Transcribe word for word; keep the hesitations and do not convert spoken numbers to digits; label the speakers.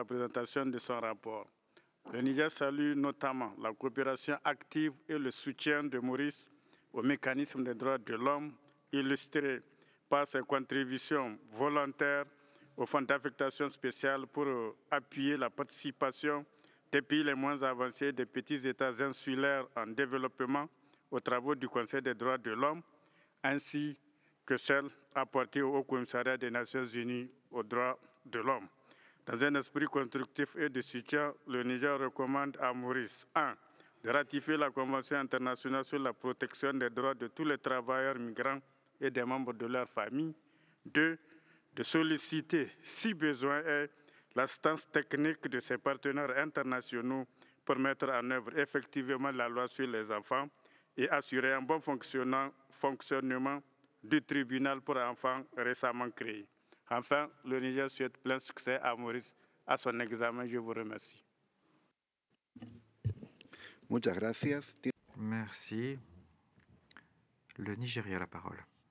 Speaker 1: la présentation de son rapport. Le Niger salue notamment la coopération active et le soutien de Maurice au mécanisme des droits de l'homme, illustré par ses contributions volontaires au Fonds d'affectation spéciale pour appuyer la participation des pays les moins avancés des petits États insulaires en développement aux travaux du Conseil des droits de l'homme, ainsi que celle apportée au Haut Commissariat des Nations Unies aux droits de l'homme. Dans un esprit constructif et de soutien, le Niger recommande à Maurice un de ratifier la Convention internationale sur la protection des droits de tous les travailleurs migrants et des membres de leur famille. deux de solliciter, si besoin est, l'assistance technique de ses partenaires internationaux pour mettre en œuvre effectivement la loi sur les enfants et assurer un bon fonctionnement du tribunal pour enfants récemment créé. Enfin, le Niger souhaite plein succès à Maurice à son examen. Je vous remercie.
Speaker 2: Muchas gracias.
Speaker 3: Merci. Le Nigeria a la parole.